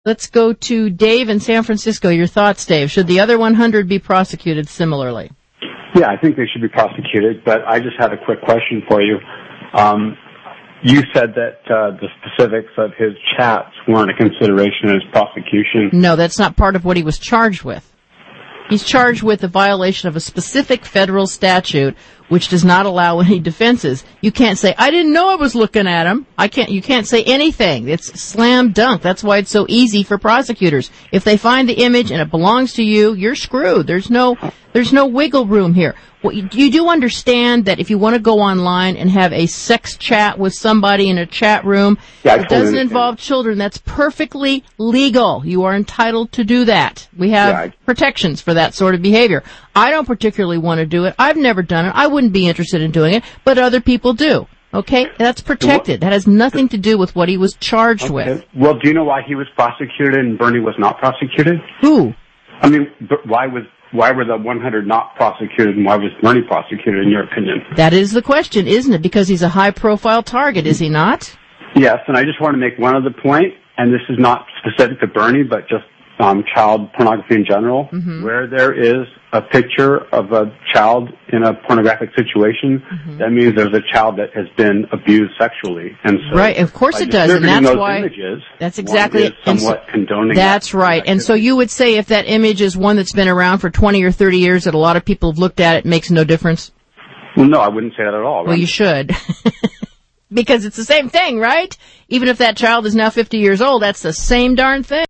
Let's go to Dave in San Francisco. Your thoughts, Dave. Should the other 100 be prosecuted similarly? Yeah, I think they should be prosecuted, but I just had a quick question for you. You said that the specifics of his chats weren't a consideration in his prosecution. No, that's not part of what he was charged with. He's charged with a violation of a specific federal statute which does not allow any defenses. You can't say, I didn't know I was looking at him. You can't say anything. It's slam dunk. That's why it's so easy for prosecutors. If they find the image and it belongs to you, you're screwed. There's no wiggle room here. You do understand that if you want to go online and have a sex chat with somebody in a chat room, it doesn't involve children. That's perfectly legal. You are entitled to do that. We have protections for that sort of behavior. I don't particularly want to do it. I've never done it. I wouldn't be interested in doing it, but other people do. Okay? That's protected. That has nothing to do with what he was charged with. Well, do you know why he was prosecuted and Bernie was not prosecuted? Who? I mean, why were the 100 not prosecuted and why was Bernie prosecuted, in your opinion? That is the question, isn't it? Because he's a high-profile target, is he not? Yes, and I just want to make one other point, and this is not specific to Bernie, but just child pornography in general. Mm-hmm. Where there is a picture of a child in a pornographic situation, that means there's a child that has been abused sexually. And so, right, of course it does, and that's why. Images, that's exactly it. Somewhat condoning. That's right. And so you would say if that image is one that's been around for 20 or 30 years that a lot of people have looked at, it makes no difference? Well, no, I wouldn't say that at all. Well, you should. Because it's the same thing, right? Even if that child is now 50 years old, that's the same darn thing.